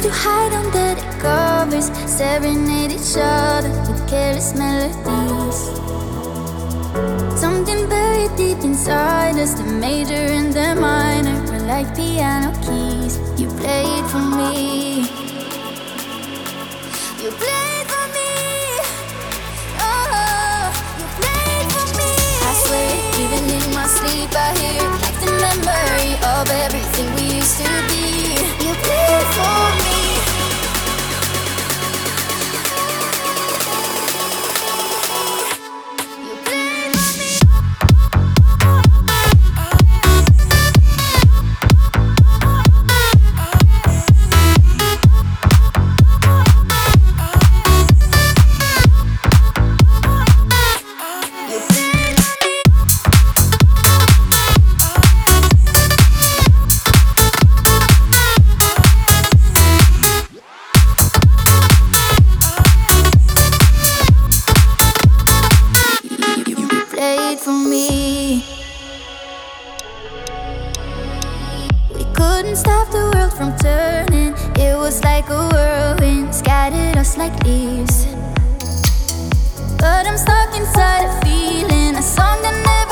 to hide under the covers, serenade each other with careless melodies. Something buried deep inside us, the major and the minor were like piano keys. You played for me. You played for me. Oh, you played for me. I swear, even in my sleep, I hear it like the memory of everything we used to be. You played for me. For me, we couldn't stop the world from turning. It was like a whirlwind, scattered us like leaves. But I'm stuck inside a feeling, a song that never